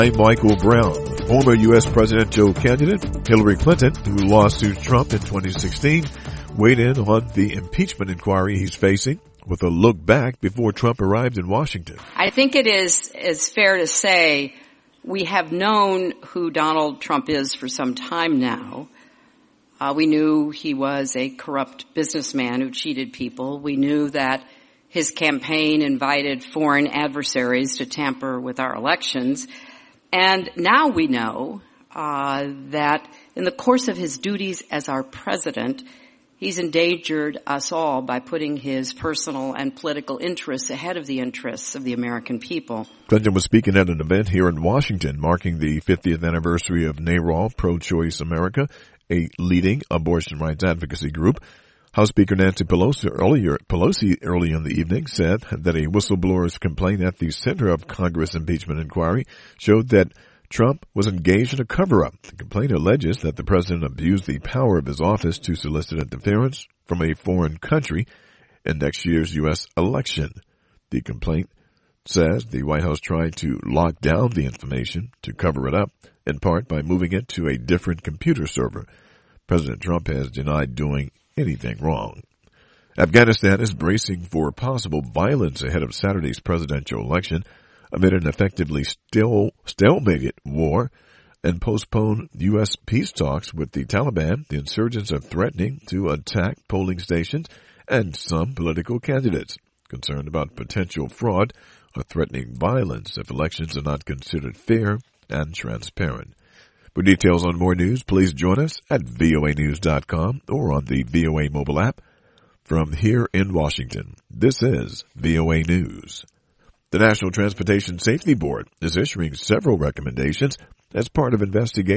Michael Brown, former U.S. presidential candidate Hillary Clinton, who lost to Trump in 2016, weighed in on the impeachment inquiry he's facing with a look back before Trump arrived in Washington. I think it is fair to say we have known who Donald Trump is for some time now. We knew he was a corrupt businessman who cheated people. We knew that his campaign invited foreign adversaries to tamper with our elections. And now we know that in the course of his duties as our president, he's endangered us all by putting his personal and political interests ahead of the interests of the American people. Clinton was speaking at an event here in Washington marking the 50th anniversary of NARAL, Pro-Choice America, a leading abortion rights advocacy group. House Speaker Nancy Pelosi early in the evening said that a whistleblower's complaint at the center of Congress impeachment inquiry showed that Trump was engaged in a cover-up. The complaint alleges that the president abused the power of his office to solicit interference from a foreign country in next year's U.S. election. The complaint says the White House tried to lock down the information to cover it up, in part by moving it to a different computer server. President Trump has denied doing anything wrong. Afghanistan is bracing for possible violence ahead of Saturday's presidential election amid an effectively stalemated war and postponed U.S. peace talks with the Taliban. The insurgents are threatening to attack polling stations and some political candidates. Concerned about potential fraud are threatening violence if elections are not considered fair and transparent. For details on more news, please join us at voanews.com or on the VOA mobile app. From here in Washington, this is VOA News. The National Transportation Safety Board is issuing several recommendations as part of investigating